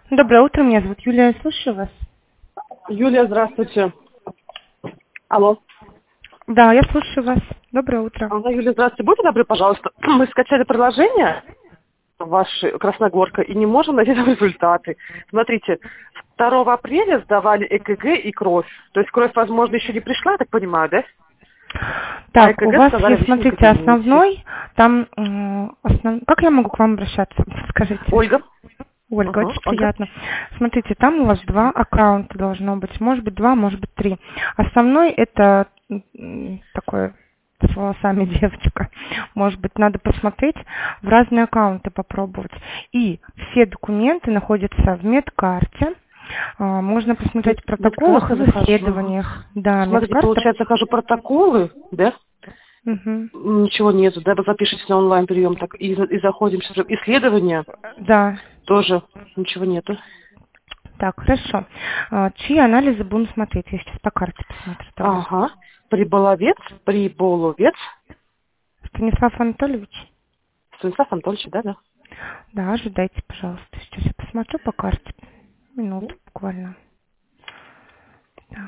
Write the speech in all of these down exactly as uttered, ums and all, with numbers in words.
Доброе утро, меня зовут Юлия, я слушаю вас. Юлия, здравствуйте. Алло. Да, я слушаю вас. Доброе утро. Алло, Юлия, здравствуйте. Будьте добры, пожалуйста. Мы скачали приложение ваше Красногорка и не можем найти там результаты. Смотрите, второго апреля сдавали ЭКГ и кровь. То есть кровь, возможно, еще не пришла, я так понимаю, да? А Так, у ЭКГ вас сказали в есть, личном смотрите, кабинете. основной, там, э, основ... как я могу к вам обращаться? Скажите. Ольга. Ольга, Угу, очень Ольга. приятно. Смотрите, там у вас два аккаунта должно быть, может быть два, может быть три. Основной это м, такой с волосами девочка. Может быть, надо посмотреть, в разные аккаунты попробовать. И все документы находятся в медкарте. А, Можно посмотреть в протоколах и Медкарта в захожу. исследованиях. Да, Смотрите, медкарта. получается, хожу протоколы, да? Мгм. Ничего нету, да? Вы запишетесь на онлайн-прием, так и, и заходим в исследования, Да. тоже ничего нету. Так, хорошо. А, Чьи анализы будем смотреть? Я сейчас по карте посмотрю. Тогда. Ага. Приболовец, Приболовец, Станислав Анатольевич? Станислав Анатольевич, да, да. Да, ожидайте, пожалуйста. Сейчас я посмотрю по карте. Минуту буквально. Так.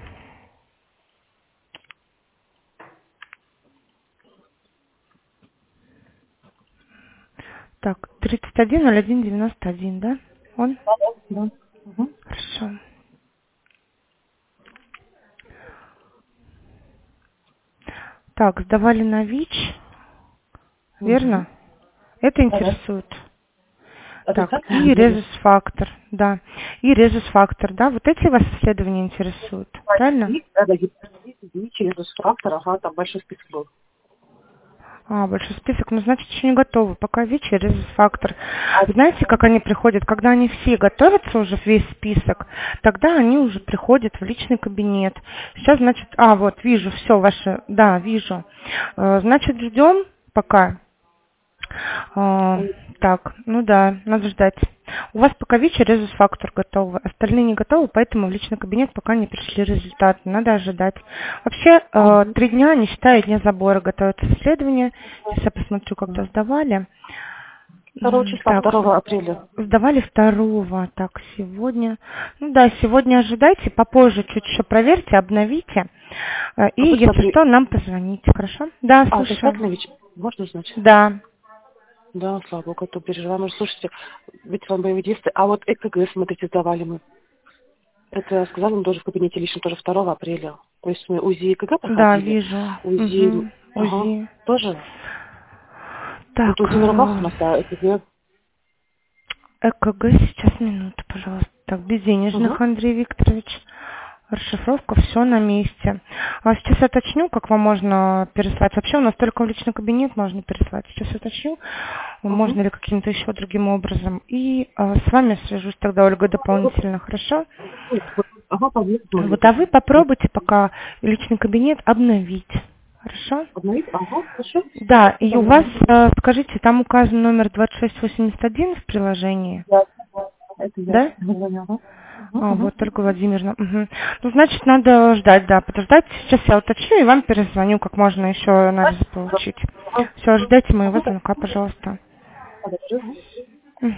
Так, тридцать один ноль один девяносто один, да? Он? Да. Угу. Хорошо. Так, сдавали на ВИЧ, Угу. верно? Это Да, да. интересует. Так, Отрицательно? и Да, да. резус-фактор, да. И резус-фактор, да. Вот эти вас исследования интересуют, правильно? И, да, да, гепатит, и через фактор, ага, там большой список был. А, большой список, ну, значит, еще не готовы. Пока ВИЧ и резус-фактор. А, Знаете, как они приходят? Когда они все готовятся уже в весь список, тогда они уже приходят в личный кабинет. Сейчас, значит, а, вот, вижу, все ваше, да, вижу. Э, Значит, ждем пока. А, так, ну да, надо ждать. У вас пока ВИЧ и резус-фактор готовы, остальные не готовы, поэтому в личный кабинет пока не пришли результаты, надо ожидать. Вообще, э, три дня, не считая дня забора, готовятся исследования. Сейчас я посмотрю, когда сдавали. второго М, числа, Так, второго апреля. сдавали второго, так, сегодня. Ну да, сегодня ожидайте, попозже чуть еще проверьте, обновите. Э, И, А вы если смотри, что, нам позвоните, хорошо? Да, а, слушаю. отрицательно ведь можно узнать? Да. Да, слава богу, а то переживаем. Слушайте, ведь вам боевые действия, а вот ЭКГ, смотрите, сдавали мы. Это сказали мы тоже в кабинете лично, тоже второго апреля. То есть мы УЗИ и ЭКГ Да, проходили. вижу. УЗИ, Угу. ага, УЗИ. тоже. Так, Вот УЗИ на руках у э, нас, а ЭКГ. ЭКГ сейчас, минуту, пожалуйста. Так, Угу. Безденежных Андрей Викторович. Расшифровка, все на месте. А сейчас уточню, как вам можно переслать. Вообще у нас только в личный кабинет можно переслать. Сейчас уточню, Угу. можно ли каким-то еще другим образом. И э, с вами свяжусь тогда, Ольга, дополнительно, хорошо? Ага, позвольте, смотрите. Вот, а вы попробуйте пока личный кабинет обновить. Хорошо? Обновить? Ага, хорошо. Да, и у вас, Обновить. э, скажите, там указан номер двадцать шесть восемьдесят один в приложении, Да, это я. да? Звоню, ага. Угу, А, угу. вот, Ольга Владимировна. Мгм. Ну, значит, надо ждать, да, подождать. Сейчас я уточню и вам перезвоню, как можно еще анализы получить. Ага. Все, ждайте моего Ага, звонка, пожалуйста. подожди.